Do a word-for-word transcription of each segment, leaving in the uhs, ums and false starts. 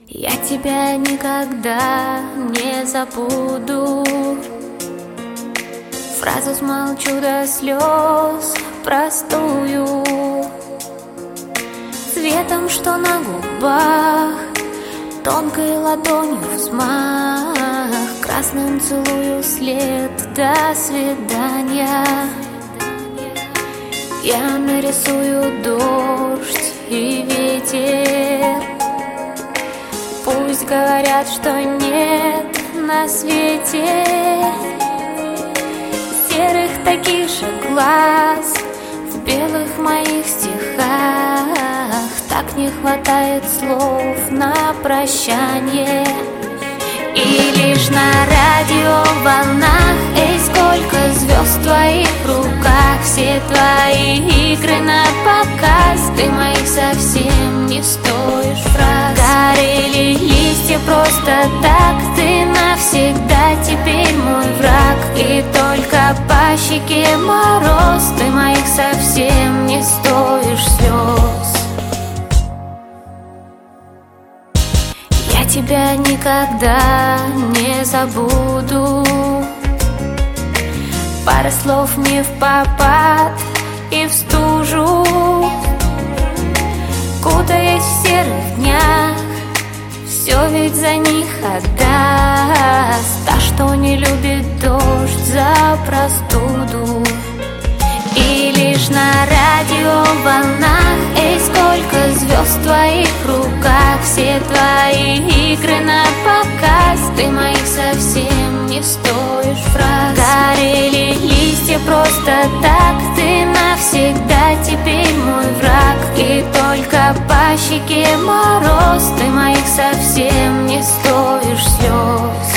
Я тебя никогда не забуду. Фразу смолчу до слез простую, цветом, что на губах, тонкой ладонью взмах, красным целую след. До свидания. Я нарисую дождь и ветер. Пусть говорят, что нет на свете серых таких же глаз в белых моих стихах. Так не хватает слов на прощание. И лишь на радиоволнах, эй, сколько звезд в твоих руках, все твои игры на показ. Ты моих совсем не стоишь фраз. Горели листья просто так, ты навсегда теперь мой враг. И только по щеке мороз, ты моих совсем не стоишь слез. Я тебя никогда не забуду. Пара слов не впопад и в стужу, кутаясь в серых днях, все ведь за них отдаст та, что не любит дождь за простуду. И лишь на радиоволнах, эй, сколько звезд в твоих руках, все твои игры на показ. Ты моих совсем не стоишь фраз. Горели листья просто так, ты навсегда теперь мой враг. И только по щеке мороз, ты моих совсем не стоишь слез.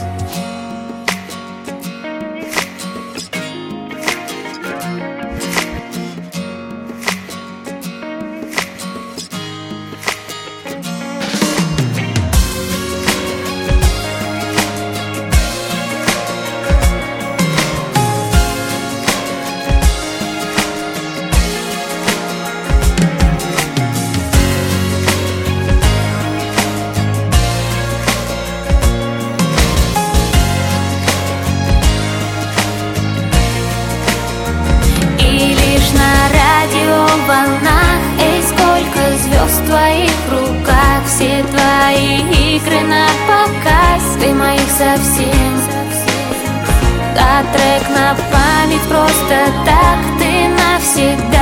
Волнах, эй, сколько звезд в твоих руках, все твои игры на показ. Ты моих совсем, а трек на память просто так. Ты навсегда